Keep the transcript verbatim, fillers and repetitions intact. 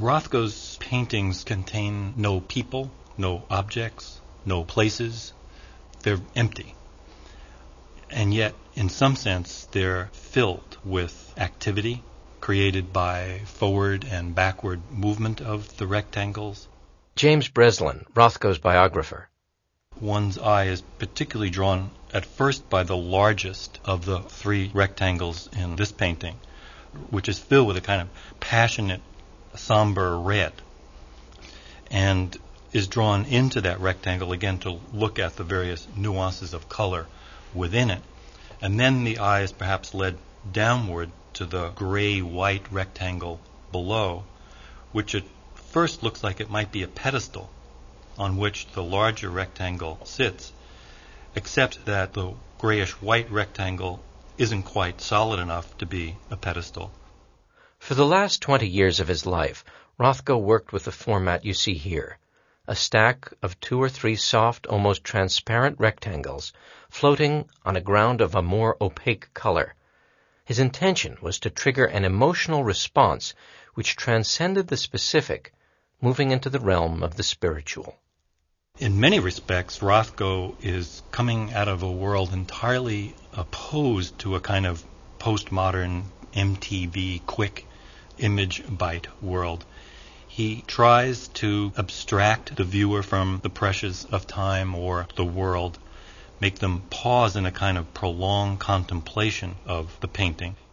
Rothko's paintings contain no people, no objects, no places. They're empty. And yet, in some sense, they're filled with activity created by forward and backward movement of the rectangles. James Breslin, Rothko's biographer. One's eye is particularly drawn at first by the largest of the three rectangles in this painting, which is filled with a kind of passionate, somber red, and is drawn into that rectangle again to look at the various nuances of color within it. And then the eye is perhaps led downward to the gray-white rectangle below, which at first looks like it might be a pedestal on which the larger rectangle sits, except that the grayish-white rectangle isn't quite solid enough to be a pedestal. For the last twenty years of his life, Rothko worked with the format you see here, a stack of two or three soft, almost transparent rectangles floating on a ground of a more opaque color. His intention was to trigger an emotional response which transcended the specific, moving into the realm of the spiritual. In many respects, Rothko is coming out of a world entirely opposed to a kind of postmodern M T V quick image bite world. He tries to abstract the viewer from the pressures of time or the world, make them pause in a kind of prolonged contemplation of the painting.